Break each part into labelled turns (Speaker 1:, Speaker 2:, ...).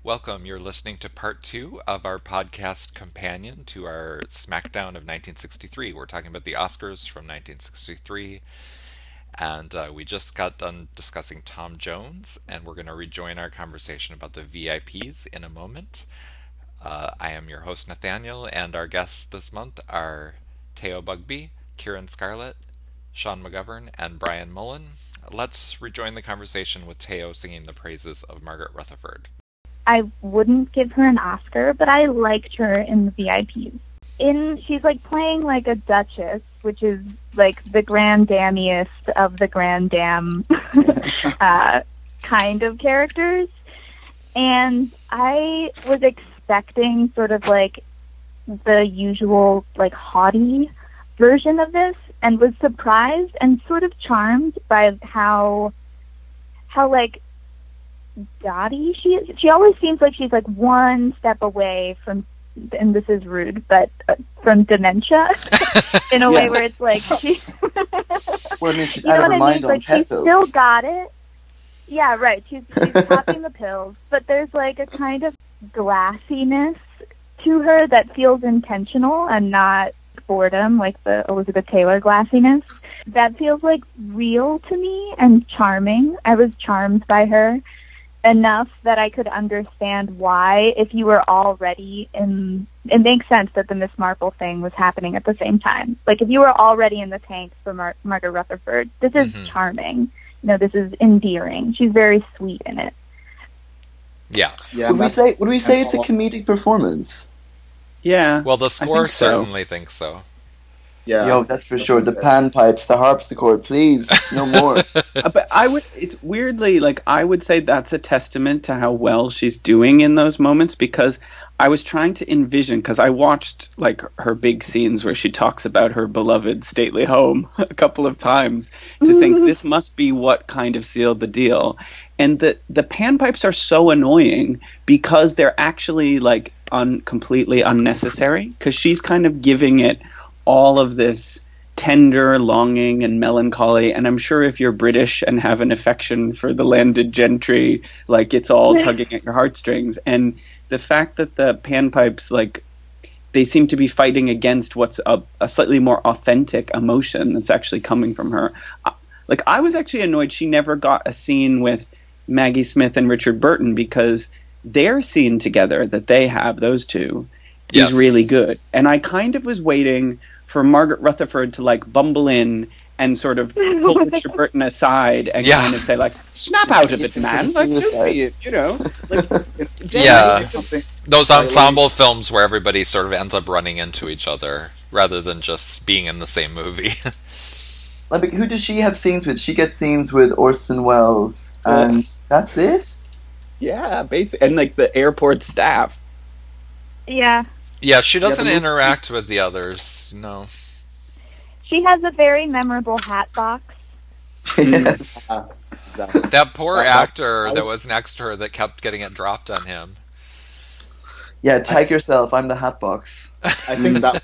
Speaker 1: Welcome. You're listening to part two of our podcast companion to our SmackDown of 1963. We're talking about the Oscars from 1963, and we just got done discussing Tom Jones, and we're going to rejoin our conversation about the VIPs in a moment. I am your host, Nathaniel, and our guests this month are Theo Bugby, Kieran Scarlett, Sean McGovern, and Brian Mullen. Let's rejoin the conversation with Theo singing the praises of Margaret Rutherford.
Speaker 2: I wouldn't give her an Oscar, but I liked her in the VIPs. She's like playing like a duchess, which is like the grand damiest of the grand dam kind of characters. And I was expecting sort of like the usual like haughty version of this, and was surprised and sort of charmed by how like dotty she is. She always seems like she's like one step away from, and this is rude, but from dementia in a way where it's like she
Speaker 3: well, I mean, she's out of her mind on
Speaker 2: like
Speaker 3: pet
Speaker 2: she's
Speaker 3: pills.
Speaker 2: still got it. Yeah, right. She's popping the pills, but there's like a kind of glassiness to her that feels intentional and not boredom, like the Elizabeth Taylor glassiness. That feels like real to me and charming. I was charmed by her enough that I could understand why, if you were already in, it makes sense that the Miss Marple thing was happening at the same time. Like, if you were already in the tank for Margaret Rutherford, this is charming. You know, this is endearing. She's very sweet in it.
Speaker 1: Yeah.
Speaker 3: Would we say it's a comedic performance?
Speaker 4: Yeah.
Speaker 1: Well, the score certainly thinks so.
Speaker 3: Yeah. Yo, that's for sure. The panpipes, the harpsichord, please, no more.
Speaker 4: But it's weirdly, like, I would say that's a testament to how well she's doing in those moments, because I was trying to envision, because I watched, like, her big scenes where she talks about her beloved stately home a couple of times to think this must be what kind of sealed the deal. And the panpipes are so annoying because they're actually, like, completely unnecessary, because she's kind of giving it all of this tender longing and melancholy, and I'm sure if you're British and have an affection for the landed gentry, like, it's all tugging at your heartstrings. And the fact that the panpipes, like, they seem to be fighting against what's a slightly more authentic emotion that's actually coming from her. Like, I was actually annoyed she never got a scene with Maggie Smith and Richard Burton, because their scene together that they have, those two, is really good. And I kind of was waiting for Margaret Rutherford to, like, bumble in and sort of pull Richard Burton aside and kind of say, like, snap out of it, man. Like, just be it, you know? Like,
Speaker 1: those ensemble films where everybody sort of ends up running into each other rather than just being in the same movie.
Speaker 3: Like, who does she have scenes with? She gets scenes with Orson Welles, and that's it?
Speaker 4: Yeah, basically. And, like, the airport staff.
Speaker 2: Yeah.
Speaker 1: Yeah, she doesn't interact with the others, no.
Speaker 2: She has a very memorable hat box.
Speaker 3: Yes.
Speaker 1: That poor actor that was next to her that kept getting it dropped on him.
Speaker 3: Yeah, tag yourself, I'm the hat box.
Speaker 5: I think that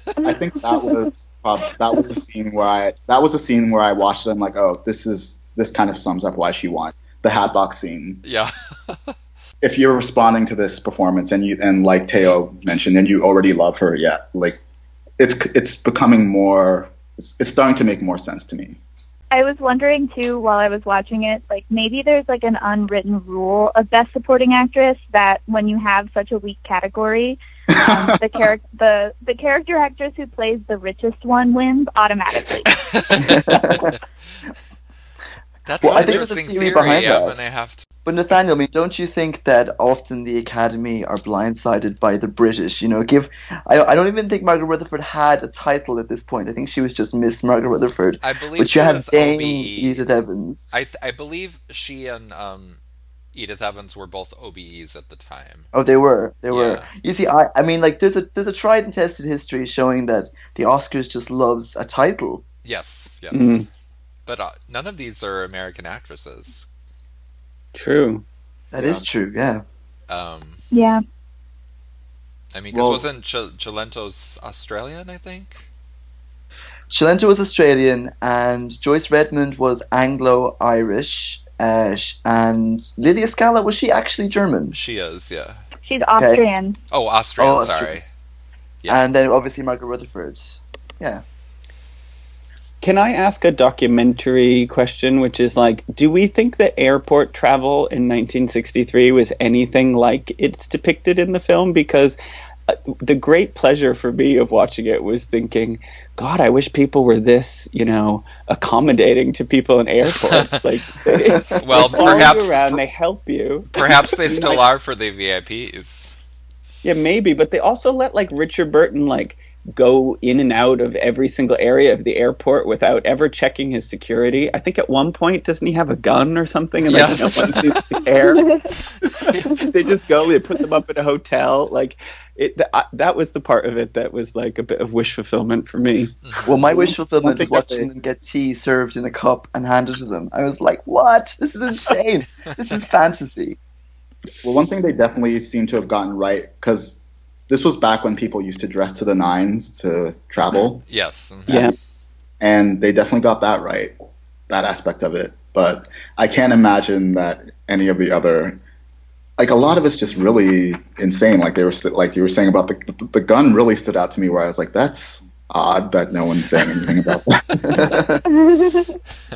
Speaker 5: was a scene where I watched it and I'm like, oh, this kind of sums up why she won. The hat box scene.
Speaker 1: Yeah.
Speaker 5: If you're responding to this performance and like Theo mentioned, and you already love her, like, it's becoming more. It's starting to make more sense to me.
Speaker 2: I was wondering too, while I was watching it, like, maybe there's like an unwritten rule of Best Supporting Actress that when you have such a weak category, the character actress who plays the richest one wins automatically.
Speaker 1: That's an interesting theory. When they have to.
Speaker 3: But Nathaniel, I mean, don't you think that often the Academy are blindsided by the British? You know, I don't even think Margaret Rutherford had a title at this point. I think she was just Miss Margaret Rutherford.
Speaker 1: I believe
Speaker 3: but
Speaker 1: she
Speaker 3: you have
Speaker 1: was
Speaker 3: Dame
Speaker 1: OBE.
Speaker 3: Edith Evans.
Speaker 1: I believe she and Edith Evans were both OBEs at the time.
Speaker 3: Oh, they were.
Speaker 1: Yeah.
Speaker 3: You see, I mean, like, there's a tried and tested history showing that the Oscars just loves a title.
Speaker 1: Yes.
Speaker 3: Mm.
Speaker 1: But none of these are American actresses.
Speaker 4: True.
Speaker 3: That is true, yeah.
Speaker 2: Yeah.
Speaker 1: I mean, because wasn't Cilento's Australian, I think?
Speaker 3: Cilento was Australian, and Joyce Redmond was Anglo-Irish, and Lydia Scala, was she actually German?
Speaker 1: She is, yeah.
Speaker 2: She's Austrian.
Speaker 1: Oh, Austrian,
Speaker 3: Oh,
Speaker 1: sorry.
Speaker 3: Austrian.
Speaker 1: Yeah.
Speaker 3: And then obviously Margaret Rutherford. Yeah.
Speaker 4: Can I ask a documentary question, which is like, do we think that airport travel in 1963 was anything like it's depicted in the film? Because the great pleasure for me of watching it was thinking, God, I wish people were this, accommodating to people in airports. Like,
Speaker 1: Well,
Speaker 4: they follow
Speaker 1: perhaps
Speaker 4: you around, they help you.
Speaker 1: perhaps they still are for the VIPs.
Speaker 4: Yeah, maybe, but they also let like Richard Burton like go in and out of every single area of the airport without ever checking his security. I think at one point, doesn't he have a gun or something? And
Speaker 1: Yes.
Speaker 4: like, no one seems to care. They just go, they put them up in a hotel. Like that was the part of it that was like a bit of wish fulfillment for me.
Speaker 3: Well, my wish fulfillment was
Speaker 5: thing that
Speaker 3: watching them get tea served in a cup and handed to them. I was like, what? This is insane. This is fantasy.
Speaker 5: Well, one thing they definitely seem to have gotten right, because this was back when people used to dress to the nines to travel,
Speaker 1: Yes.
Speaker 4: Yeah.
Speaker 5: and they definitely got that right, that aspect of it. But I can't imagine that any of the other, like a lot of it's just really insane. Like you were saying about the gun really stood out to me, where I was like, that's odd that no one's saying anything about that.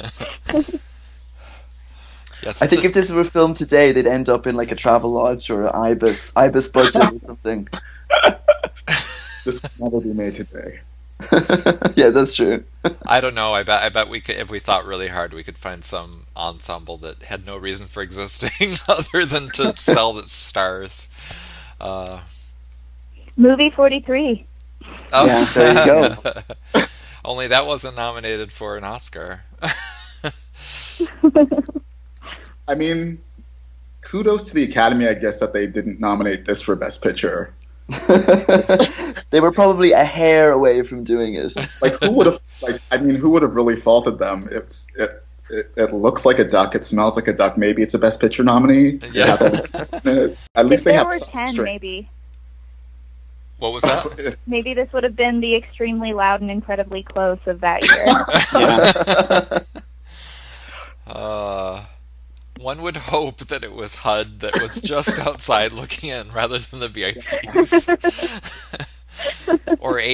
Speaker 1: Yes,
Speaker 3: I think if this were filmed today, they'd end up in like a Travelodge or an Ibis budget or something.
Speaker 5: This could never be made today.
Speaker 3: Yeah, that's true.
Speaker 1: I don't know. I bet we could, if we thought really hard, we could find some ensemble that had no reason for existing other than to sell the stars.
Speaker 2: Movie 43.
Speaker 1: Oh,
Speaker 3: Yeah, there you go.
Speaker 1: Only that wasn't nominated for an Oscar.
Speaker 5: I mean, kudos to the Academy, I guess, that they didn't nominate this for Best Picture.
Speaker 3: They were probably a hair away from doing it.
Speaker 5: Like, who would have? Who would have really faulted them? It looks like a duck. It smells like a duck. Maybe it's a Best Picture nominee.
Speaker 1: Yeah.
Speaker 5: At least
Speaker 2: If
Speaker 5: they
Speaker 2: there
Speaker 5: have
Speaker 2: were
Speaker 5: some
Speaker 2: 10,
Speaker 5: strength.
Speaker 2: maybe.
Speaker 1: What was that?
Speaker 2: Maybe this would have been the extremely loud and incredibly close of that year.
Speaker 4: Yeah.
Speaker 1: One would hope that it was HUD that was just outside looking in rather than the VIPs. Or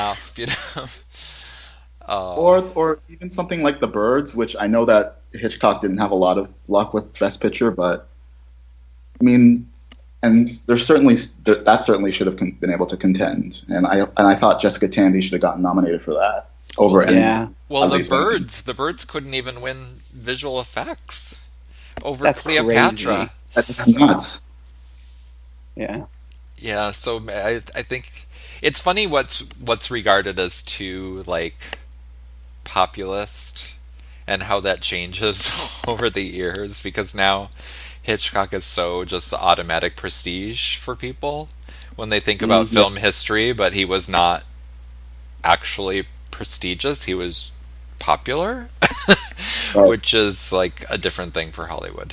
Speaker 1: 8.5,
Speaker 5: Or even something like The Birds, which I know that Hitchcock didn't have a lot of luck with Best Picture, but I mean, and that certainly should have been able to contend, and I thought Jessica Tandy should have gotten nominated for that over any.
Speaker 4: Yeah.
Speaker 1: Well,
Speaker 5: at least one.
Speaker 1: the birds couldn't even win visual effects over
Speaker 4: That's
Speaker 1: Cleopatra.
Speaker 4: crazy.
Speaker 5: That's nuts.
Speaker 4: Yeah.
Speaker 1: Yeah, so I think it's funny what's regarded as too like populist and how that changes over the years, because now Hitchcock is so just automatic prestige for people when they think about film history, but he was not actually prestigious, he was popular.
Speaker 5: Right.
Speaker 1: Which is like a different thing for Hollywood.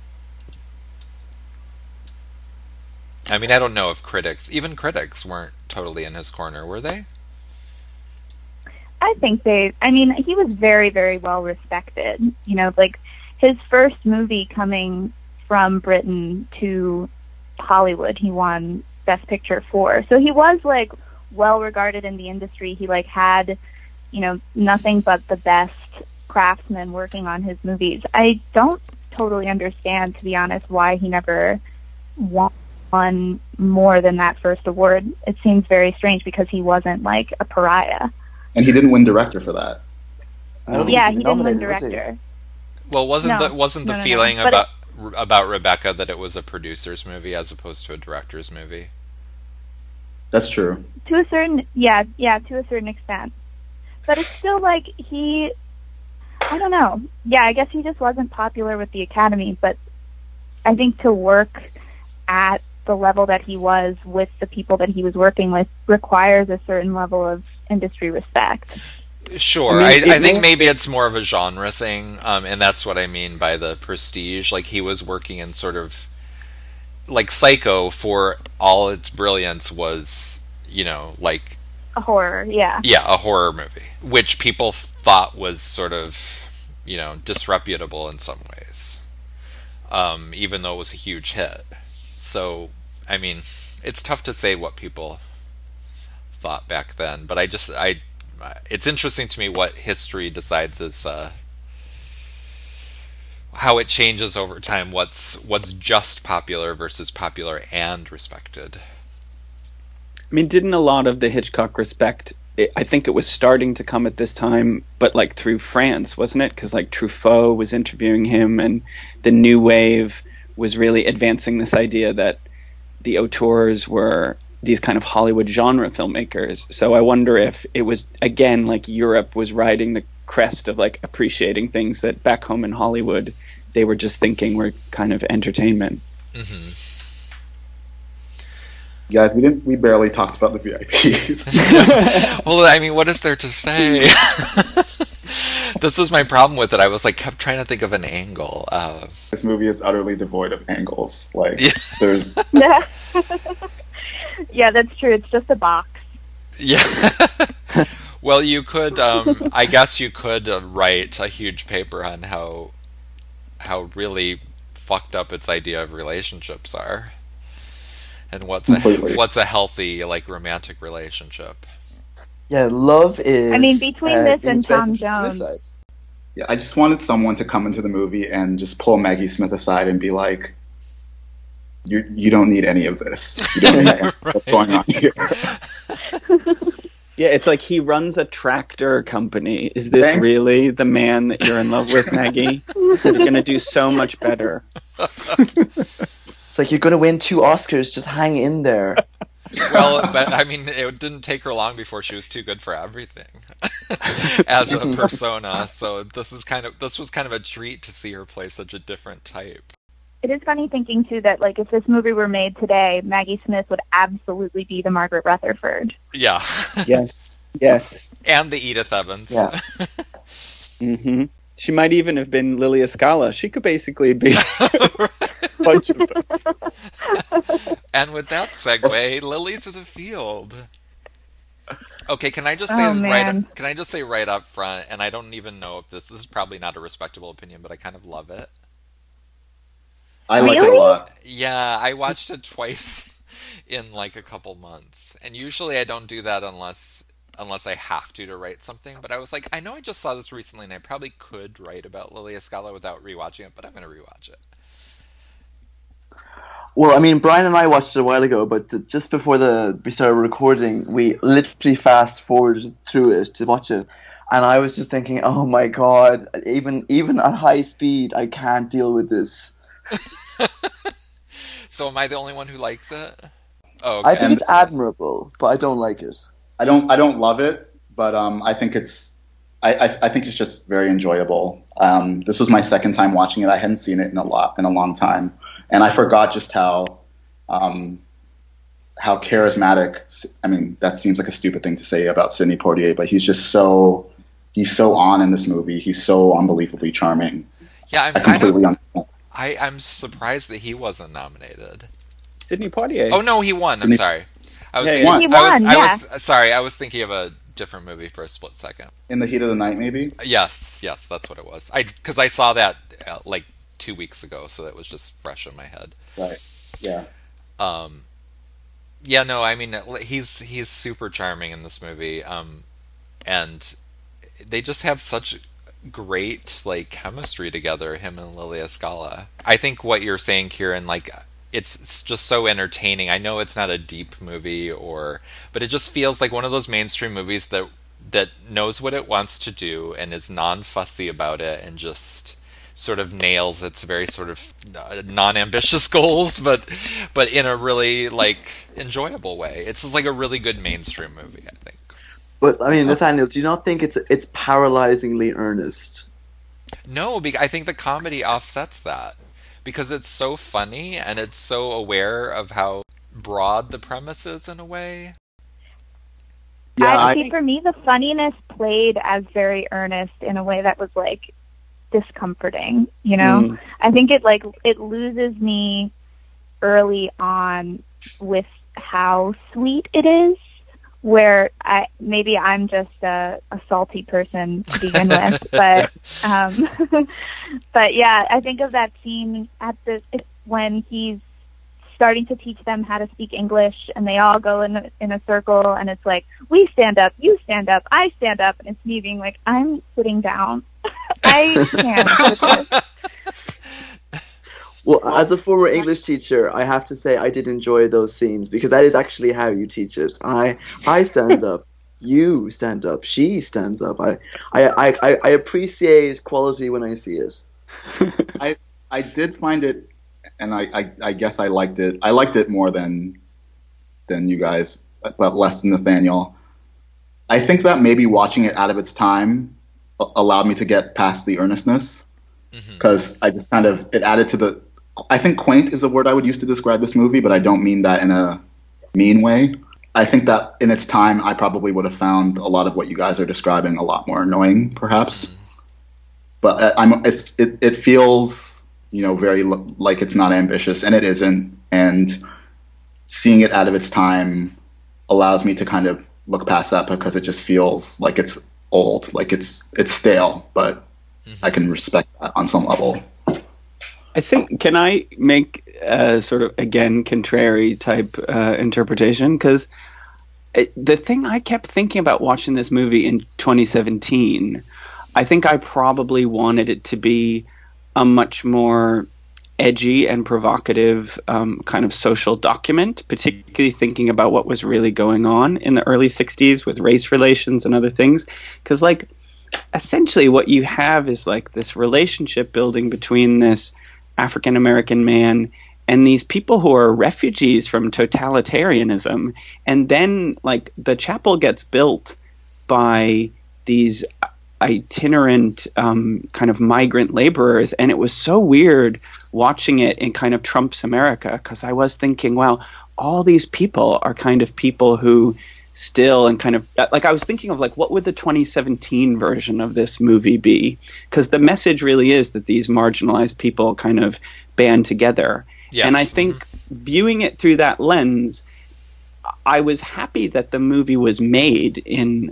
Speaker 1: I mean, I don't know if even critics weren't totally in his corner, were they?
Speaker 2: I think he was very, very well respected. Like his first movie coming from Britain to Hollywood, he won Best Picture for. So he was like well regarded in the industry. He like had, nothing but the best craftsmen working on his movies. I don't totally understand, to be honest, why he never won more than that first award. It seems very strange because he wasn't like a pariah.
Speaker 5: And he didn't win director for that.
Speaker 3: I don't think
Speaker 2: Yeah,
Speaker 3: he's
Speaker 2: he didn't win
Speaker 3: nominated, was he?
Speaker 2: director.
Speaker 1: Well, wasn't
Speaker 2: No.
Speaker 1: the
Speaker 2: No.
Speaker 1: feeling
Speaker 2: But
Speaker 1: about Rebecca that it was a producer's movie as opposed to a director's movie?
Speaker 5: That's true.
Speaker 2: To a certain, to a certain extent. But it's still like I don't know. Yeah, I guess he just wasn't popular with the Academy, but I think to work at the level that he was with the people that he was working with requires a certain level of industry respect.
Speaker 1: Sure,
Speaker 4: I mean,
Speaker 1: I think maybe it's more of a genre thing, and that's what I mean by the prestige. Like he was working in sort of like Psycho, for all its brilliance, was like
Speaker 2: A horror, yeah.
Speaker 1: a horror movie, which people thought was sort of disreputable in some ways, even though it was a huge hit. So I mean, it's tough to say what people thought back then, but it's interesting to me what history decides is how it changes over time. What's just popular versus popular and respected.
Speaker 4: I mean, didn't a lot of the Hitchcock respect? I think it was starting to come at this time, but like through France, wasn't it? Because like Truffaut was interviewing him, and the new wave was really advancing this idea that the auteurs were these kind of Hollywood genre filmmakers. So I wonder if it was, again, like Europe was riding the crest of like appreciating things that back home in Hollywood they were just thinking were kind of entertainment.
Speaker 1: Mm-hmm.
Speaker 5: Guys, we barely talked about the VIPs.
Speaker 1: Well, I mean, what is there to say? This was my problem with it. I was like kept trying to think of an angle.
Speaker 5: This movie is utterly devoid of angles. Like,
Speaker 1: Yeah.
Speaker 5: there's
Speaker 2: Yeah. Yeah, that's true. It's just a box.
Speaker 1: Yeah. Well, you could. I guess you could write a huge paper on how really fucked up its idea of relationships are, and
Speaker 5: Completely.
Speaker 1: what's a healthy like romantic relationship.
Speaker 3: Yeah, love is.
Speaker 2: I mean, between this and
Speaker 3: inspiration
Speaker 2: Tom
Speaker 3: for
Speaker 2: Jones.
Speaker 3: suicide.
Speaker 5: Yeah, I just wanted someone to come into the movie and just pull Maggie Smith aside and be like, "You don't need any of this. You don't need what's going on here."
Speaker 4: Yeah, it's like he runs a tractor company. Is this
Speaker 5: Thank-
Speaker 4: really the man that you're in love with, Maggie? You're going to do so much better.
Speaker 3: It's like, you're going to win 2 Oscars. Just hang in there.
Speaker 1: Well, but I mean, it didn't take her long before she was too good for everything as a persona. So this was kind of a treat to see her play such a different type.
Speaker 2: It is funny thinking, too, that, like, if this movie were made today, Maggie Smith would absolutely be the Margaret Rutherford.
Speaker 1: Yeah.
Speaker 4: Yes. Yes.
Speaker 1: And the Edith Evans.
Speaker 3: Yeah.
Speaker 4: Mm-hmm. She might even have been Lilia Scala. She could basically be a bunch of them.
Speaker 1: And with that segue, Lilies of the Field. Okay, can I just say
Speaker 2: Oh, man.
Speaker 1: right up front, and I don't even know if this is probably not a respectable opinion, but I kind of love it.
Speaker 5: I like it a
Speaker 2: Really?
Speaker 5: lot.
Speaker 1: Yeah, I watched it twice in like a couple months, and usually I don't do that unless I have to write something. But I was like, I know I just saw this recently, and I probably could write about Lilia Scala without rewatching it, but I'm going to rewatch it.
Speaker 3: Well, I mean, Brian and I watched it a while ago, but just before we started recording, we literally fast forwarded through it to watch it, and I was just thinking, oh my god, even at high speed, I can't deal with this.
Speaker 1: So am I the only one who likes it? Oh, okay.
Speaker 3: I think it's admirable, but I don't like it.
Speaker 5: I don't love it, but I think I think it's just very enjoyable. This was my second time watching it. I hadn't seen it in a long time, and I forgot just how charismatic. I mean, that seems like a stupid thing to say about Sidney Poitier, but he's so on in this movie. He's so unbelievably charming.
Speaker 1: Yeah, I'm surprised that he wasn't nominated.
Speaker 4: Sidney Poitier.
Speaker 1: Oh no, he won. I'm sorry. I was
Speaker 4: Yeah,
Speaker 1: thinking,
Speaker 2: he won,
Speaker 1: I
Speaker 2: yeah.
Speaker 1: was sorry. I was thinking of a different movie for a split second.
Speaker 5: In the Heat of the Night, maybe.
Speaker 1: Yes, that's what it was. Because I saw that like 2 weeks ago, so that was just fresh in my head.
Speaker 5: Right. Yeah.
Speaker 1: Yeah, no, I mean he's super charming in this movie, and they just have such great like chemistry together, him and Lilia Scala. I think what you're saying, Kieran, like it's just so entertaining. I know it's not a deep movie, but it just feels like one of those mainstream movies that knows what it wants to do and is non-fussy about it, and just sort of nails its very sort of non-ambitious goals, but in a really like enjoyable way. It's just like a really good mainstream movie, I think.
Speaker 3: But I mean, Nathaniel, do you not think it's paralyzingly earnest?
Speaker 1: No, I think the comedy offsets that because it's so funny and it's so aware of how broad the premise is in a way.
Speaker 2: I see, for me, the funniness played as very earnest in a way that was like discomforting. You know, I think it loses me early on with how sweet it is. Where maybe I'm just a salty person to begin with, but but yeah, I think of that scene when he's starting to teach them how to speak English, and they all go in a circle, and it's like, we stand up, you stand up, I stand up, and it's me being like, I'm sitting down. I can't with this.
Speaker 3: Well, as a former English teacher, I have to say I did enjoy those scenes because that is actually how you teach it. I stand up, you stand up, she stands up. I appreciate quality when I see it.
Speaker 5: I did find it, and I guess I liked it. I liked it more than you guys, but less than Nathaniel. I think that maybe watching it out of its time allowed me to get past the earnestness, because I just kind of, it added to the. I think quaint is a word I would use to describe this movie, but I don't mean that in a mean way. I think that in its time, I probably would have found a lot of what you guys are describing a lot more annoying, perhaps. But it feels, very like it's not ambitious, and it isn't. And seeing it out of its time allows me to kind of look past that, because it just feels like it's old, like it's stale. But I can respect that on some level.
Speaker 4: I think, can I make a sort of, again, contrary type interpretation? Because the thing I kept thinking about watching this movie in 2017, I think I probably wanted it to be a much more edgy and provocative kind of social document, particularly thinking about what was really going on in the early 60s with race relations and other things. Because, like, essentially what you have is, like, this relationship building between this African-American man and these people who are refugees from totalitarianism. And then, like, the chapel gets built by these itinerant kind of migrant laborers, and it was so weird watching it in kind of Trump's America, because I was thinking, wow, all these people are kind of people who still, and kind of, like, I was thinking of, like, what would the 2017 version of this movie be? Because the message really is that these marginalized people kind of band together. Yes. And I think viewing it through that lens, I was happy that the movie was made in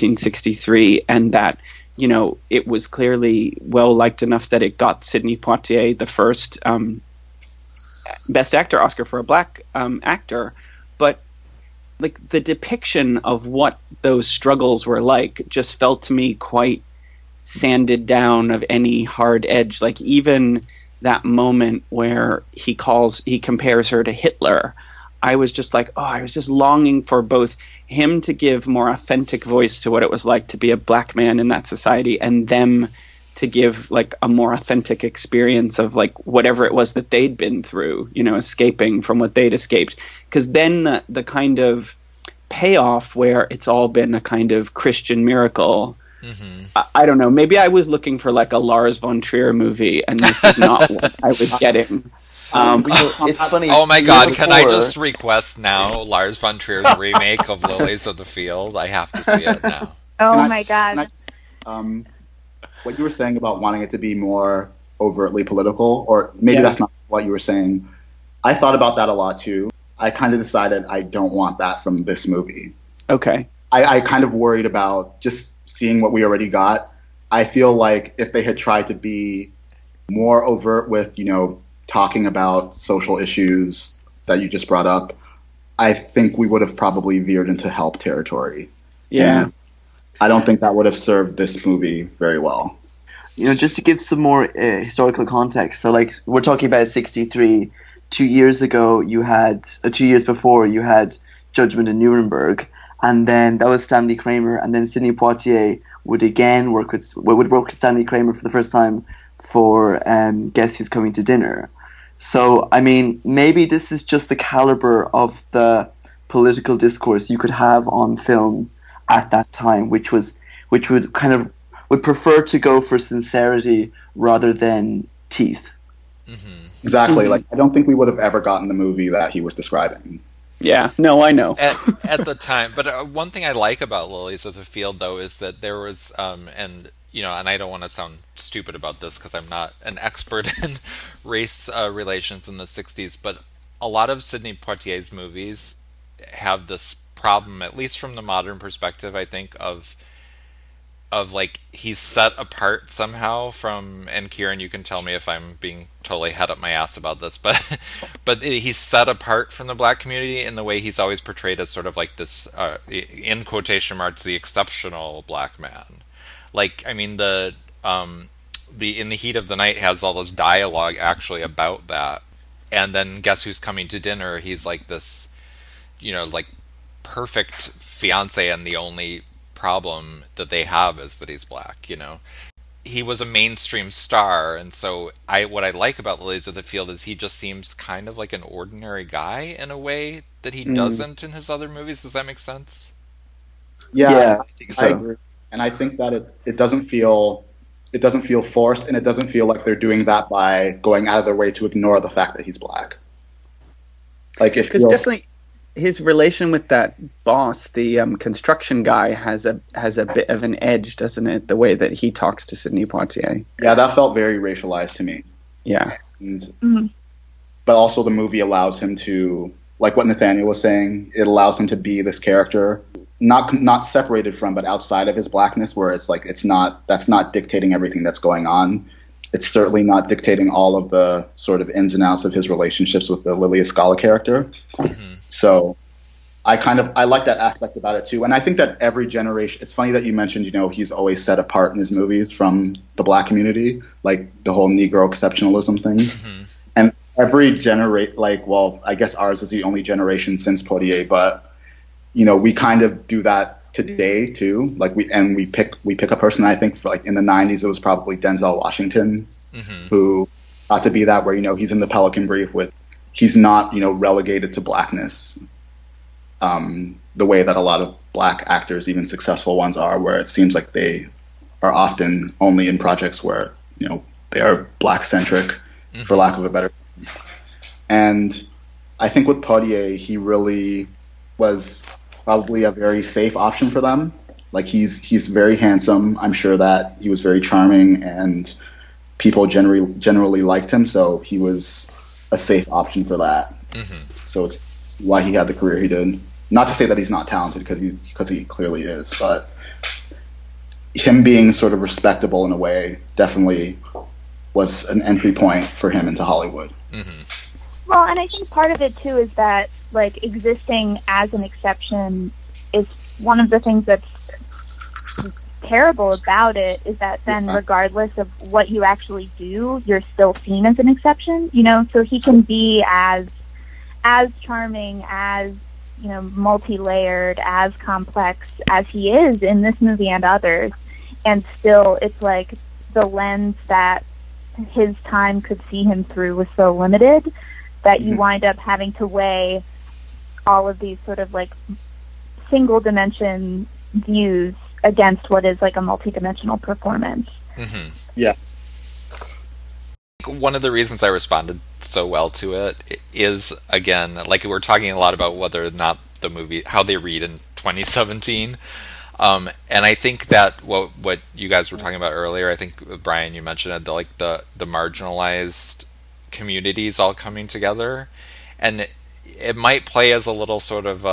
Speaker 4: 1963, and that, it was clearly well liked enough that it got Sidney Poitier the first Best Actor Oscar for a black actor. But, like, the depiction of what those struggles were like just felt to me quite sanded down of any hard edge. Like, even that moment where he compares her to Hitler, I was just like, I was just longing for both him to give more authentic voice to what it was like to be a black man in that society, and them to give, like, a more authentic experience of, like, whatever it was that they'd been through, escaping from what they'd escaped. Because then the kind of payoff where it's all been a kind of Christian miracle, I don't know, maybe I was looking for, like, a Lars von Trier movie, and this is not what I was getting.
Speaker 3: It's funny.
Speaker 1: Oh my God! Can I just request now Lars von Trier's remake of Lilies of the Field? I have to see it now.
Speaker 2: Oh my God!
Speaker 5: What you were saying about wanting it to be more overtly political, or maybe that's not what you were saying. I thought about that a lot too. I kind of decided I don't want that from this movie.
Speaker 4: Okay.
Speaker 5: I kind of worried about just seeing what we already got. I feel like if they had tried to be more overt with, talking about social issues that you just brought up, I think we would have probably veered into help territory.
Speaker 4: Yeah.
Speaker 5: And I don't think that would have served this movie very well.
Speaker 3: Just to give some more historical context. So, like, we're talking about 63. 2 years ago, 2 years before, you had Judgment in Nuremberg, and then that was Stanley Kramer, and then Sidney Poitier would again work with Stanley Kramer for the first time for Guess Who's Coming to Dinner. So, I mean, maybe this is just the caliber of the political discourse you could have on film at that time, which would kind of would prefer to go for sincerity rather than teeth.
Speaker 5: Exactly. Like, I don't think we would have ever gotten the movie that he was describing.
Speaker 4: Yeah, no, I know.
Speaker 1: At the time. But one thing I like about Lilies of the Field, though, is that there was, and I don't want to sound stupid about this because I'm not an expert in race relations in the 60s, but a lot of Sidney Poitier's movies have this problem, at least from the modern perspective, I think, of of like he's set apart somehow from, and Kieran, you can tell me if I'm being totally head up my ass about this, but he's set apart from the black community in the way he's always portrayed as sort of like this in quotation marks the exceptional black man. Like, I mean, the In the Heat of the Night has all this dialogue actually about that, and then Guess Who's Coming to Dinner, he's like this, like perfect fiance, and the only problem that they have is that he's black. He was a mainstream star, and so what I like about Lilies of the Field is he just seems kind of like an ordinary guy in a way that he doesn't in his other movies. Does that make sense?
Speaker 5: Yeah,
Speaker 3: I think so.
Speaker 5: I agree. And I think that it doesn't feel forced, and it doesn't feel like they're doing that by going out of their way to ignore the fact that he's black. Like,
Speaker 4: because definitely his relation with that boss, the construction guy, has a bit of an edge, doesn't it? The way that he talks to Sidney Poitier.
Speaker 5: Yeah, that felt very racialized to me.
Speaker 4: Yeah.
Speaker 5: But also the movie allows him to, like what Nathaniel was saying, it allows him to be this character, not separated from, but outside of his blackness, where it's like that's not dictating everything that's going on. It's certainly not dictating all of the sort of ins and outs of his relationships with the Lilia Scala character. So I like that aspect about it too. And I think that every generation, it's funny that you mentioned, he's always set apart in his movies from the black community, like the whole Negro exceptionalism thing. And every generation, I guess ours is the only generation since Poitier, but we kind of do that today too. Like we pick a person. I think for like in the 90s, it was probably Denzel Washington, who got to be that, where, he's in the Pelican Brief he's not, relegated to blackness, the way that a lot of black actors, even successful ones, are, where it seems like they are often only in projects where, they are black centric, for lack of a better term. And I think with Poitier, he really was probably a very safe option for them. Like he's very handsome. I'm sure that he was very charming, and people generally liked him. So he was a safe option for that. So it's why he had the career he did. Not to say that he's not talented, because he clearly is, but him being sort of respectable in a way definitely was an entry point for him into Hollywood.
Speaker 2: Well, and I think part of it too is that, like, existing as an exception is one of the things that's terrible about it, is that then regardless of what you actually do, you're still seen as an exception, so he can be as charming, as, multi-layered, as complex as he is in this movie and others, and still it's like the lens that his time could see him through was so limited that you wind up having to weigh all of these sort of like single dimension views against what is like a multi-dimensional performance.
Speaker 5: Yeah.
Speaker 1: One of the reasons I responded so well to it is, again, like we're talking a lot about whether or not the movie, how they read in 2017. And I think that what you guys were talking about earlier, I think, Brian, you mentioned it, the marginalized communities all coming together, and it might play as a little sort of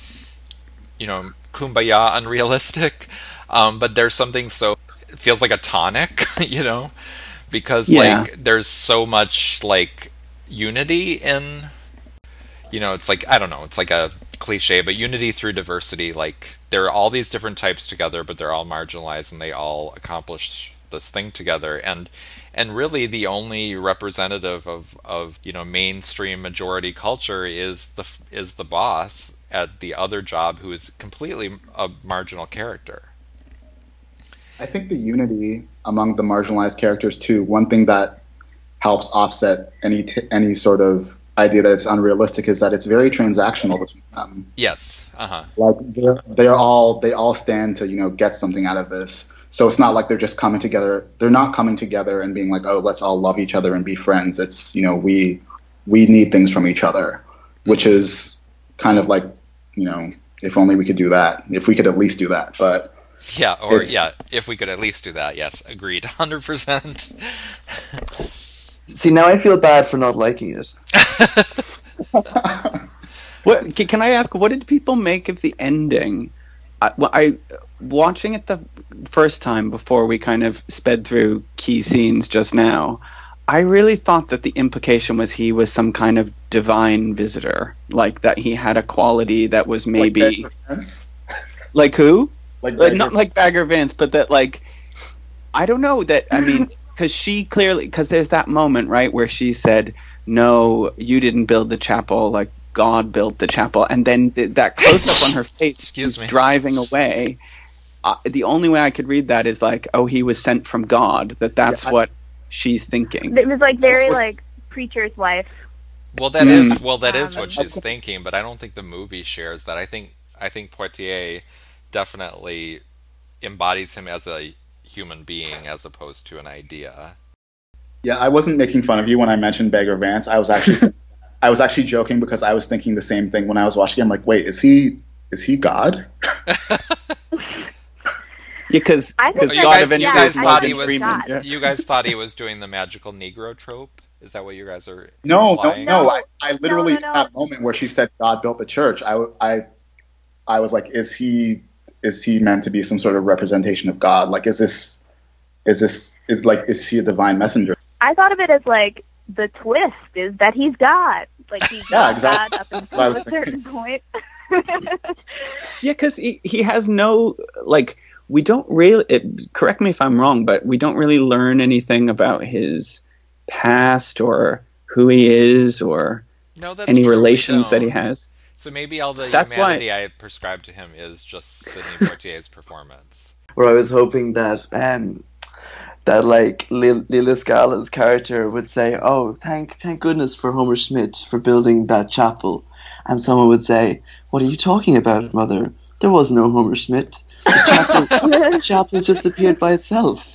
Speaker 1: kumbaya unrealistic, but there's something, so it feels like a tonic, because like there's so much like unity in, it's like, I don't know, it's like a cliche, but unity through diversity. Like there are all these different types together, but they're all marginalized, and they all accomplish this thing together. And really the only representative of mainstream majority culture is the boss at the other job, who is completely a marginal character.
Speaker 5: I think the unity among the marginalized characters too, one thing that helps offset any sort of idea that it's unrealistic, is that it's very transactional between them.
Speaker 1: Yes.
Speaker 5: Like they all stand to get something out of this. So it's not like they're just coming together. They're not coming together and being like, oh, let's all love each other and be friends. It's we need things from each other, which is kind of like, if only we could do that. If we could at least do that, but.
Speaker 1: If we could at least do that, yes, agreed, 100%.
Speaker 3: See, now I feel bad for not liking it.
Speaker 4: What can I ask? What did people make of the ending? I watching it the first time before we kind of sped through key scenes just now, I really thought that the implication was he was some kind of divine visitor, like that he had a quality that was maybe like who? Not like Bagger Vance, but that like I don't know that I mean because there's that moment right where she said, "No, you didn't build the chapel, like God built the chapel," and then that close up on her face, driving away. The only way I could read that is like, oh, he was sent from God. That's what she's thinking.
Speaker 2: It was like very like preacher's wife.
Speaker 1: Well, that is what she's thinking, but I don't think the movie shares that. I think Poitier definitely embodies him as a human being as opposed to an idea.
Speaker 5: Yeah, I wasn't making fun of you when I mentioned Bagger Vance. I was actually joking because I was thinking the same thing when I was watching. I'm like, wait, is he God?
Speaker 4: Because
Speaker 1: you guys thought he was you guys thought he was doing the magical Negro trope. Is that what you guys are?
Speaker 5: No. I literally that moment where she said God built the church. I was like, is he meant to be some sort of representation of God? Like, is he a divine messenger?
Speaker 2: I thought of it as like the twist is that he's God. Like he's God up until a certain point.
Speaker 4: Yeah, because he has no like. We don't really, correct me if I'm wrong, but we don't really learn anything about his past or who he is or any relations that he has.
Speaker 1: So maybe all the humanity I prescribe to him is just Sidney Poitier's performance.
Speaker 3: Where I was hoping that like Lila Scala's character would say, "Oh, thank goodness for Homer Schmidt for building that chapel," and someone would say, "What are you talking about, Mother? There was no Homer Schmidt. The chapel just appeared by itself."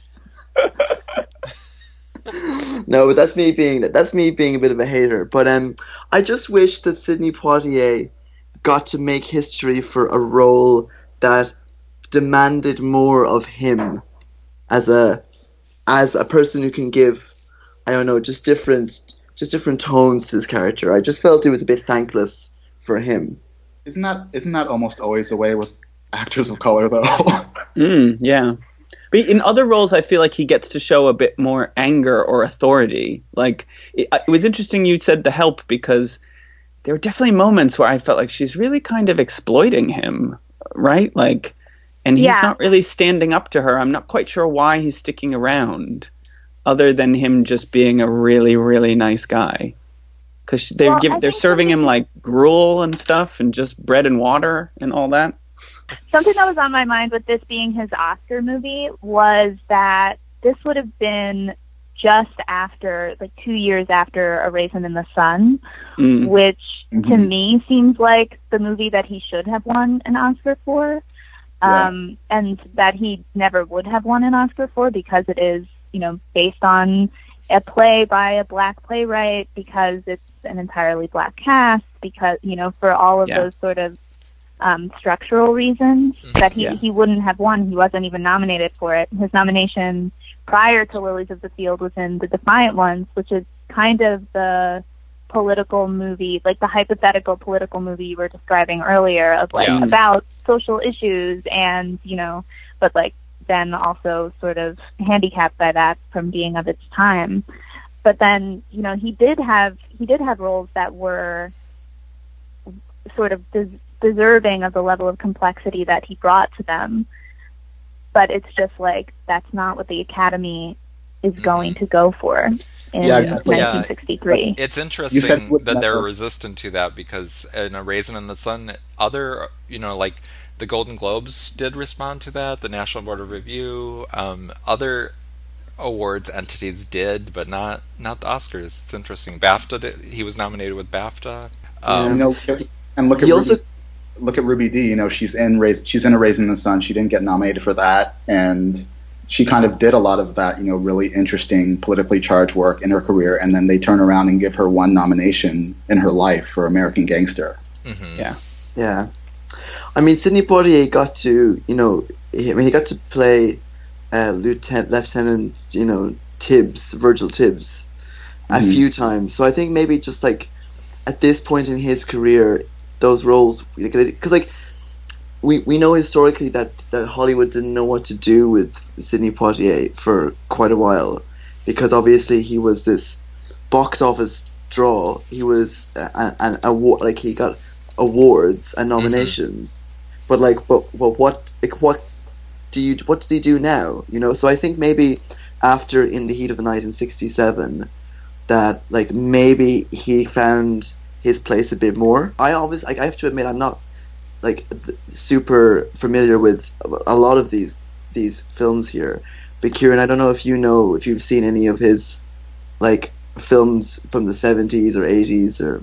Speaker 3: No, but that's me being a bit of a hater. But I just wish that Sidney Poitier got to make history for a role that demanded more of him as a person who can give, I don't know, just different tones to his character. I just felt it was a bit thankless for him.
Speaker 5: Isn't that almost always the way with actors of color, though?
Speaker 4: Yeah. But in other roles, I feel like he gets to show a bit more anger or authority. Like, it was interesting you said The Help, because there were definitely moments where I felt like she's really kind of exploiting him, right? Like, and he's not really standing up to her. I'm not quite sure why he's sticking around, other than him just being a really, really nice guy. Because they're serving him like gruel and stuff and just bread and water and all that.
Speaker 2: Something that was on my mind with this being his Oscar movie was that this would have been just after, like 2 years after A Raisin in the Sun, which to me seems like the movie that he should have won an Oscar for, and that he never would have won an Oscar for because it is, based on a play by a black playwright, because it's an entirely black cast, because, for all of those sort of structural reasons that he wouldn't have won. He wasn't even nominated for it. His nomination prior to Lilies of the Field was in The Defiant Ones, which is kind of the political movie, like the hypothetical political movie you were describing earlier of about social issues and, but like then also sort of handicapped by that from being of its time. But then, he did have roles that were sort of deserving of the level of complexity that he brought to them, but it's just like that's not what the Academy is going to go for in 1963.
Speaker 1: It's interesting that they're resistant to that because in A Raisin in the Sun, other like the Golden Globes did respond to that, the National Board of Review, other awards entities did, but not the Oscars. It's interesting. BAFTA he was nominated with BAFTA.
Speaker 5: And look at Ruby Dee. She's in A Raisin in the Sun. She didn't get nominated for that, and she kind of did a lot of that, really interesting politically charged work in her career, and then they turn around and give her one nomination in her life for American Gangster.
Speaker 1: Mm-hmm.
Speaker 3: Yeah. I mean, Sidney Poitier got to, he got to play Lieutenant, Tibbs, Virgil Tibbs, a few times. So I think maybe just like at this point in his career, those roles, because like we know historically that Hollywood didn't know what to do with Sidney Poitier for quite a while, because obviously he was this box office draw. He was an award, like he got awards and nominations, but what did he do now? You know, so I think maybe after In the Heat of the Night in '67, that like maybe he found his place a bit more. I have to admit, I'm not like super familiar with a lot of these films here. But Kieran, I don't know if you've seen any of his like films from the '70s or '80s or.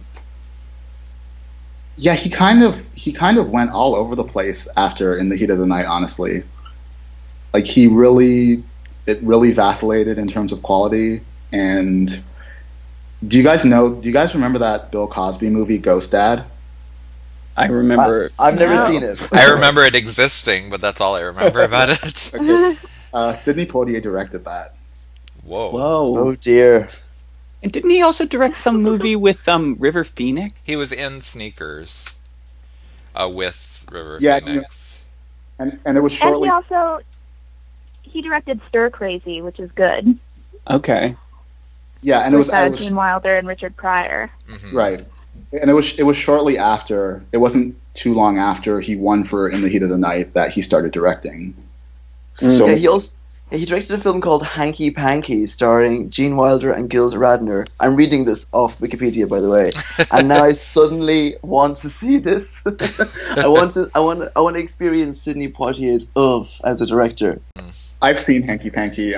Speaker 5: Yeah, he kind of went all over the place after In the Heat of the Night, honestly. Like it really vacillated in terms of quality. And do you guys remember that Bill Cosby movie Ghost Dad?
Speaker 4: I remember.
Speaker 3: I've never seen it.
Speaker 1: I remember it existing, but that's all I remember about it.
Speaker 5: Okay. Sidney Poitier directed that.
Speaker 1: Whoa.
Speaker 3: Oh dear.
Speaker 4: And didn't he also direct some movie with River Phoenix?
Speaker 1: He was in Sneakers with River
Speaker 5: Yeah,
Speaker 1: Phoenix.
Speaker 5: And it was shortly.
Speaker 2: And he directed Stir Crazy, which is good.
Speaker 4: Okay.
Speaker 5: Yeah, and it was
Speaker 2: Gene Wilder and Richard Pryor.
Speaker 1: Mm-hmm.
Speaker 5: Right. And it was shortly after. It wasn't too long after he won for In the Heat of the Night that he started directing. So
Speaker 3: Yeah, he directed a film called Hanky Panky, starring Gene Wilder and Gilda Radner. I'm reading this off Wikipedia, by the way, and now I suddenly want to see this. I want to experience Sidney Poitier's as a director.
Speaker 5: I've seen Hanky Panky.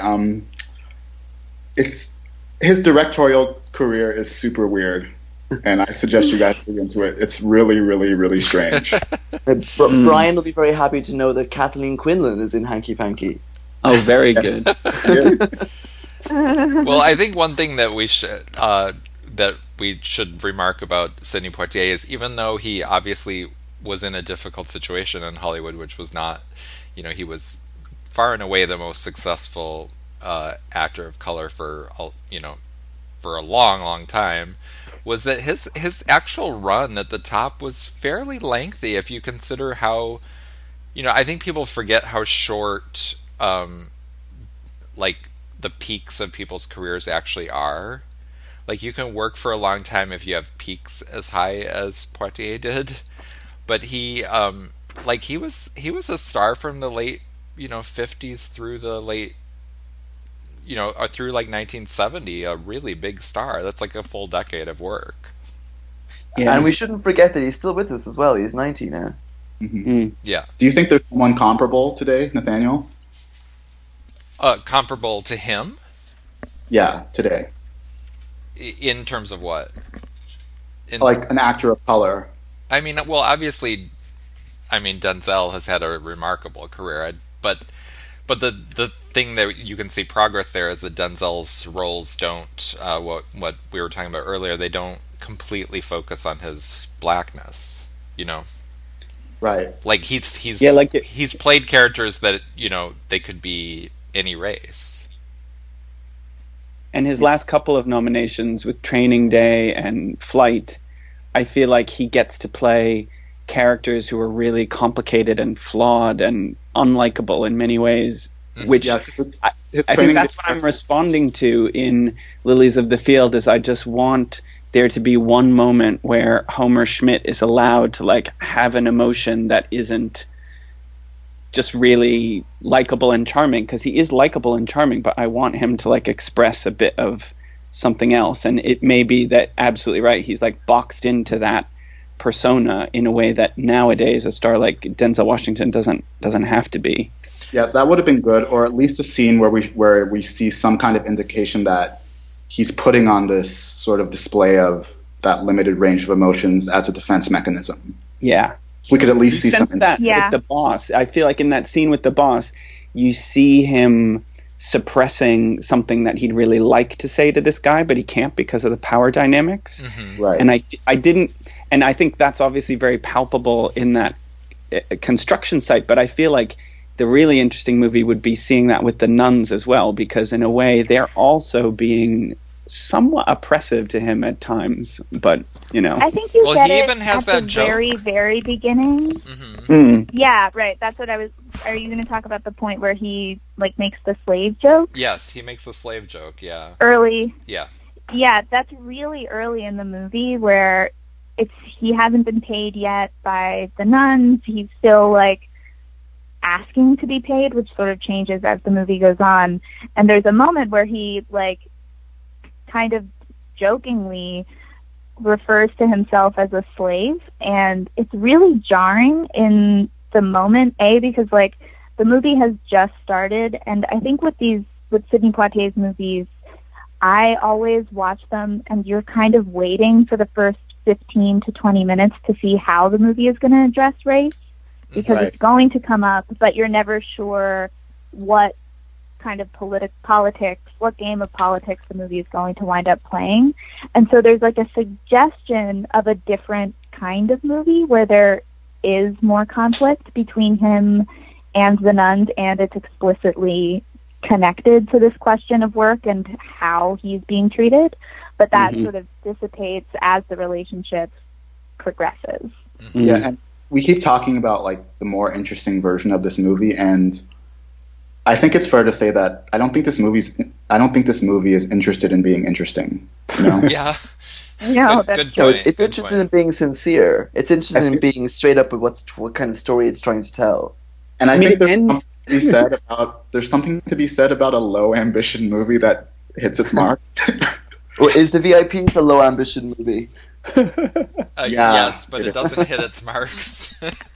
Speaker 5: It's his directorial career is super weird, and I suggest you guys look into it. It's really, really, really strange.
Speaker 3: Brian will be very happy to know that Kathleen Quinlan is in Hanky Panky.
Speaker 4: Oh, very good.
Speaker 1: Well, I think one thing that we should remark about Sidney Poitier is, even though he obviously was in a difficult situation in Hollywood, which was not, he was far and away the most successful actor of color for a long, long time, was that his actual run at the top was fairly lengthy if you consider how, I think people forget how short like the peaks of people's careers actually are. Like, you can work for a long time if you have peaks as high as Poitier did, but he was a star from the late 50s through the late through like 1970, a really big star. That's like a full decade of work.
Speaker 3: Yeah. And we shouldn't forget that he's still with us as well. He's 90 now.
Speaker 5: Mm-hmm.
Speaker 1: Yeah.
Speaker 5: Do you think there's someone comparable today, Nathaniel?
Speaker 1: Comparable to him?
Speaker 5: Yeah, today.
Speaker 1: In terms of what?
Speaker 5: Like an actor of color.
Speaker 1: I mean, well, obviously, Denzel has had a remarkable career, but the thing that you can see progress there is that Denzel's roles don't, what we were talking about earlier, they don't completely focus on his blackness,
Speaker 5: Right.
Speaker 1: Like he's played characters that, they could be any race.
Speaker 4: And his last couple of nominations with Training Day and Flight, I feel like he gets to play characters who are really complicated and flawed and unlikable in many ways, which I think that's what I'm responding to in Lilies of the Field. Is I just want there to be one moment where Homer Schmidt is allowed to like have an emotion that isn't just really likable and charming, because he is likable and charming, but I want him to like express a bit of something else. And it may be that, absolutely right, he's like boxed into that persona in a way that nowadays a star like Denzel Washington doesn't have to be.
Speaker 5: Yeah, that would have been good, or at least a scene where we see some kind of indication that he's putting on this sort of display of that limited range of emotions as a defense mechanism.
Speaker 4: Yeah.
Speaker 5: We could at least see
Speaker 4: something that with the boss. I feel like in that scene with the boss, you see him suppressing something that he'd really like to say to this guy, but he can't because of the power dynamics.
Speaker 1: Mm-hmm.
Speaker 5: Right.
Speaker 4: And I didn't, and I think that's obviously very palpable in that construction site. But I feel like the really interesting movie would be seeing that with the nuns as well, because in a way they're also being somewhat oppressive to him at times, but
Speaker 2: I think you
Speaker 1: Well,
Speaker 2: get
Speaker 1: he
Speaker 2: it
Speaker 1: even has
Speaker 2: at the
Speaker 1: that joke.
Speaker 2: very, very beginning. Yeah, right. That's what I was. Are you going to talk about the point where he makes the slave joke?
Speaker 1: Yes, he makes the slave joke. Yeah.
Speaker 2: Early.
Speaker 1: Yeah.
Speaker 2: Yeah, that's really early in the movie where he hasn't been paid yet by the nuns. He's still asking to be paid, which sort of changes as the movie goes on. And there's a moment where he kind of jokingly refers to himself as a slave, and it's really jarring in the moment, because the movie has just started, and I think with Sidney Poitier's movies, I always watch them and you're kind of waiting for the first 15 to 20 minutes to see how the movie is going to address race, because it's going to come up, but you're never sure what kind of what game of politics the movie is going to wind up playing. And so there's a suggestion of a different kind of movie where there is more conflict between him and the nuns, and it's explicitly connected to this question of work and how he's being treated, but that sort of dissipates as the relationship progresses.
Speaker 5: Yeah, and we keep talking about the more interesting version of this movie, and I think it's fair to say that I don't think this movie is interested in being interesting.
Speaker 1: Yeah.
Speaker 2: No,
Speaker 1: good point.
Speaker 3: It's interested in being sincere. It's interested in being straight up with what kind of story it's trying to tell.
Speaker 5: And I think there's something to be said about a low ambition movie that hits its mark.
Speaker 3: Well, is the VIP the low ambition movie?
Speaker 1: Yes, but it doesn't hit its marks.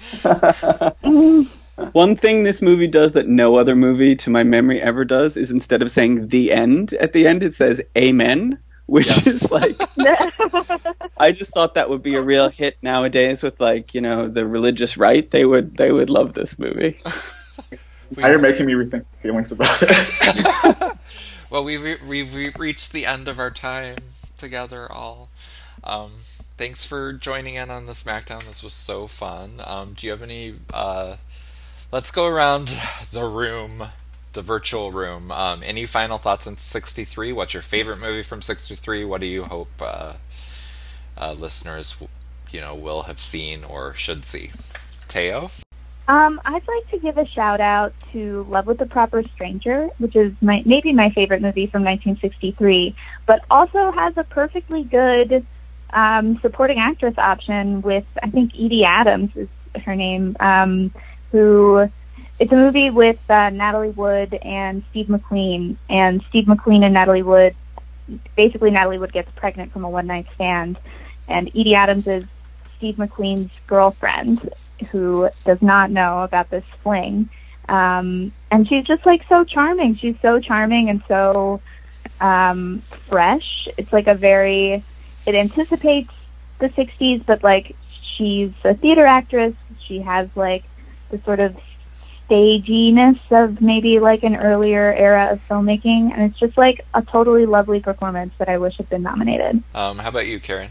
Speaker 4: One thing this movie does that no other movie, to my memory, ever does is instead of saying the end at the end, it says amen, which is I just thought that would be a real hit nowadays with the religious right. They would love this movie.
Speaker 5: Now you're making me rethink feelings about it.
Speaker 1: Well, we've reached the end of our time together all. Thanks for joining in on the Smackdown. This was so fun. Do you have any... let's go around the room, the virtual room. Any final thoughts on 63? What's your favorite movie from 63? What do you hope listeners will have seen or should see? Teo?
Speaker 2: I'd like to give a shout out to Love with a Proper Stranger, which is maybe my favorite movie from 1963, but also has a perfectly good supporting actress option with, I think, Edie Adams is her name, who... It's a movie with Natalie Wood and Steve McQueen, and Steve McQueen and Natalie Wood, basically Natalie Wood gets pregnant from a one-night stand, and Edie Adams is Steve McQueen's girlfriend who does not know about this fling. And she's just so charming. She's so charming and so fresh. It's it anticipates the 60s, but she's a theater actress. She has the sort of staginess of maybe an earlier era of filmmaking, and it's just a totally lovely performance that I wish had been nominated.
Speaker 1: How about you, Karen?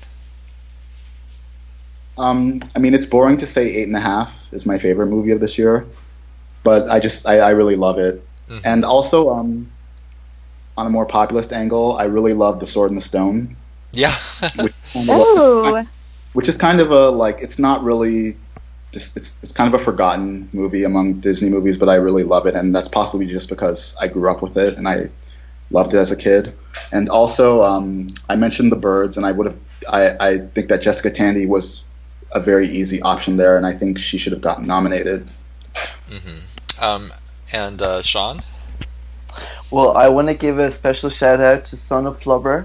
Speaker 5: It's boring to say 8.5 is my favorite movie of this year, but I really love it. Mm-hmm. And also, on a more populist angle, I really love The Sword and the Stone.
Speaker 1: Yeah.
Speaker 5: which is kind of it's not really... It's kind of a forgotten movie among Disney movies, but I really love it, and that's possibly just because I grew up with it and I loved it as a kid. And also, I mentioned The Birds, and I think that Jessica Tandy was a very easy option there, and I think she should have gotten nominated.
Speaker 1: Mm-hmm. And Sean?
Speaker 3: Well, I want to give a special shout out to Son of Flubber.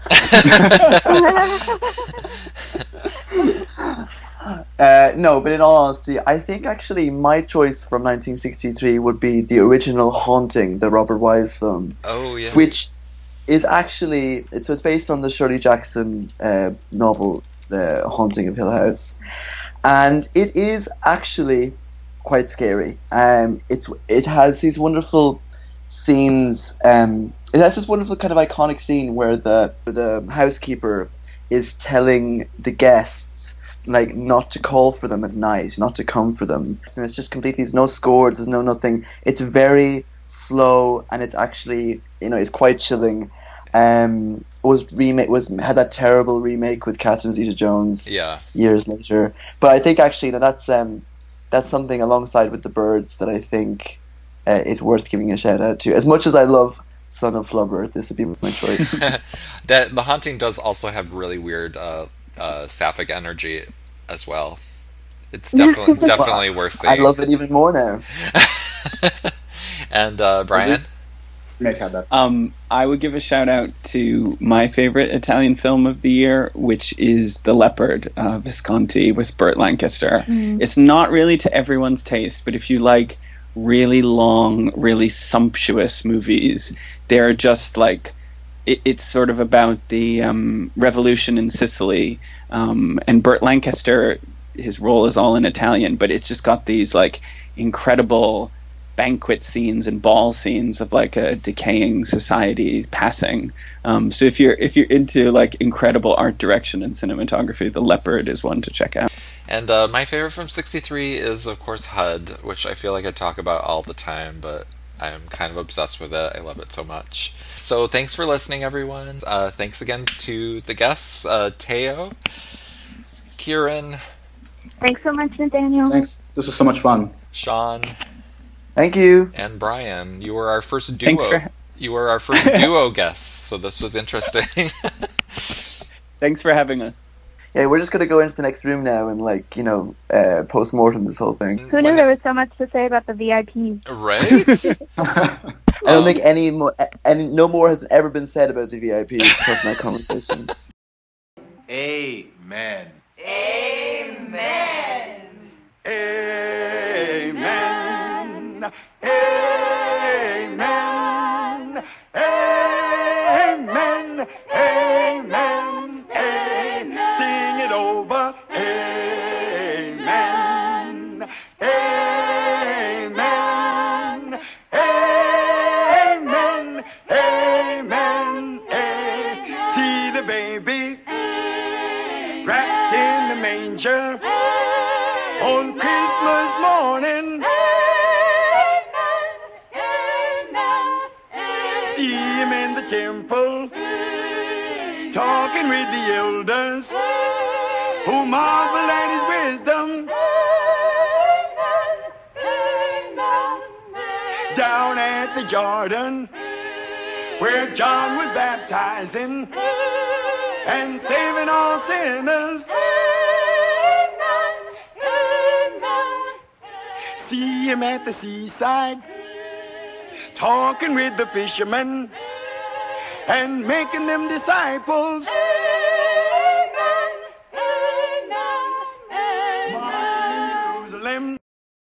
Speaker 3: No, but in all honesty, I think actually my choice from 1963 would be the original Haunting, the Robert Wise film.
Speaker 1: Oh, yeah.
Speaker 3: Which is actually... it's based on the Shirley Jackson novel, The Haunting of Hill House. And it is actually quite scary. It has these wonderful scenes... it has this wonderful kind of iconic scene where the housekeeper is telling the guests not to call for them at night, not to come for them. And it's just completely, there's no scores, there's no nothing. It's very slow, and it's actually, it's quite chilling. Had that terrible remake with Catherine Zeta-Jones
Speaker 1: Yeah.
Speaker 3: years later. But I think actually, that's something alongside with The Birds that I think is worth giving a shout out to. As much as I love Son of Flubber, this would be my choice.
Speaker 1: That The Haunting does also have really weird sapphic energy as well. It's definitely worth seeing.
Speaker 3: I love it even more now.
Speaker 1: And Brian?
Speaker 4: I would give a shout out to my favorite Italian film of the year, which is The Leopard, Visconti with Burt Lancaster. It's not really to everyone's taste, but if you like really long, really sumptuous movies, they're just like, it's sort of about the revolution in Sicily, and Burt Lancaster, his role is all in Italian, but it's just got these like incredible banquet scenes and ball scenes of like a decaying society passing. So if you're into like incredible art direction and cinematography, The Leopard is one to check out.
Speaker 1: And my favorite from '63 is, of course, HUD, which I feel like I talk about all the time, but I'm kind of obsessed with it. I love it so much. So thanks for listening, everyone. Thanks again to the guests, Teo, Kieran.
Speaker 2: Thanks so much, Nathaniel.
Speaker 5: Thanks. This was so much fun.
Speaker 1: Sean.
Speaker 3: Thank you.
Speaker 1: And Brian. You were our first duo. You were our first duo guests, so this was interesting.
Speaker 4: Thanks for having us.
Speaker 3: Yeah, we're just going to go into the next room now and, post-mortem this whole thing.
Speaker 2: Who knew there was so much to say about the VIPs?
Speaker 1: Right?
Speaker 3: I don't think no more has ever been said about the VIPs apart from that conversation.
Speaker 6: Amen.
Speaker 7: Amen.
Speaker 6: Amen. Amen. Amen. Amen. Amen. Sing it over. Amen. Amen. Amen. Amen. Amen. See the baby wrapped in the manger on Christmas morning. See him in the temple talking with the elders who marvel at his wisdom. Down at the Jordan where John was baptizing and saving all sinners. See him at the seaside talking with the fishermen and making them disciples.